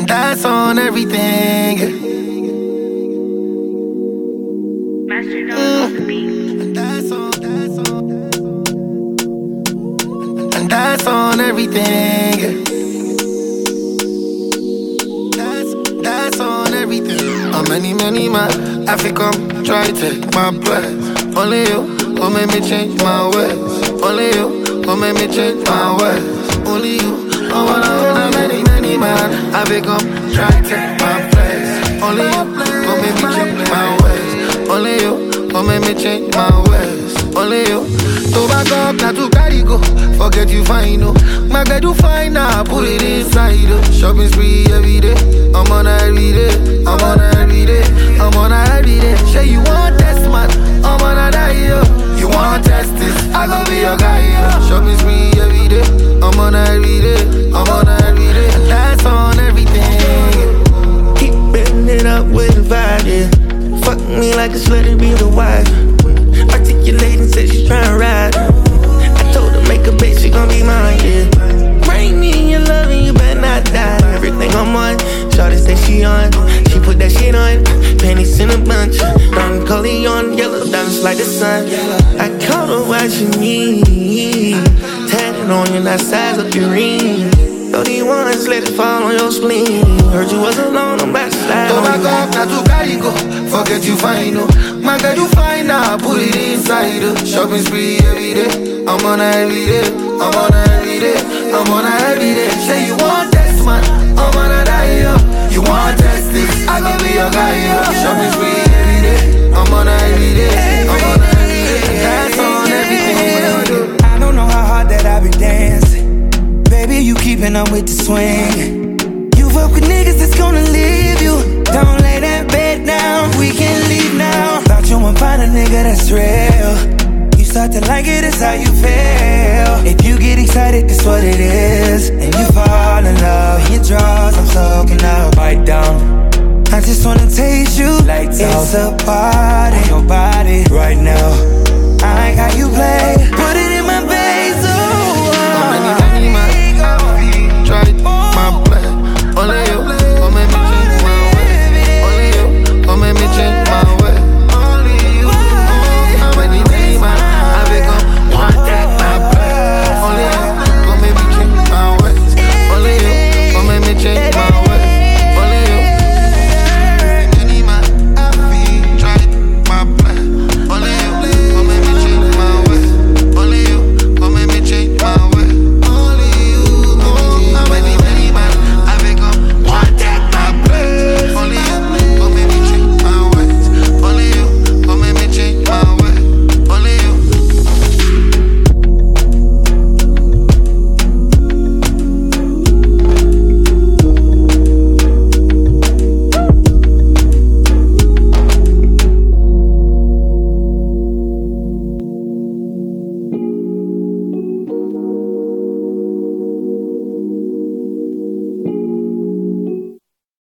That's on everything, yeah. Master Dog on the beat. And that's on everything, yeah. That's on everything. How many man I fi come try take my place? Only you will make me change my ways. Only you will make me change my ways. Only you. I wanna many man I fi come try take my place. Only you will make me change my ways. Only you will make me change my ways. Only you. To back up, not to carry go. Forget you fine, no. My bed you fine now, put it inside. Shopping spree every day. I'm on every day. I'm on every day. I'm on every day. Say you want test, man. I'm on a die, yo. You want test this? I gon' be your guy, yo. Shopping spree every day. I'm on every day. I'm on every day. And that's on everything. Keep bending it up with the vibe, yeah. Fuck me like a slut to be the wife. Articulating, said she tryna ride. I told her make a bitch, she gon' be mine, yeah. Bring me in your love and you better not die. Everything I'm on, shawty say she on. She put that shit on, panties in a bunch. Don Corleone, yellow diamonds like the sun. I caught her watching me. Tatted on you, that size up your ring. 31, let it fall on your spleen. Heard you was alone, I'm about to slide to on back you. up, not to carry go. Forget you fine, no. My girl, you fine now, put it inside. Shopping spree every day. I'm on a every day. I'm on a every day. I'm on a every day. Say you want test, man. I'm on a die, yo. You want test this? I gon' be your guy, yo. Shopping spree every day. I'm on a every day. I'm on a every day. That's on everything. I don't know how hard that I be dancing. Baby, you keeping up with the swing. You fuck with niggas that's gonna leave you. Don't lay that bed down, we can leave now. Thought you would find a nigga that's real. You start to like it, it's how you feel. If you get excited, that's what it is. And you fall in love, in your drawers, I'm soaking up. Bite down, I just wanna taste you like it's a party. Your body right now.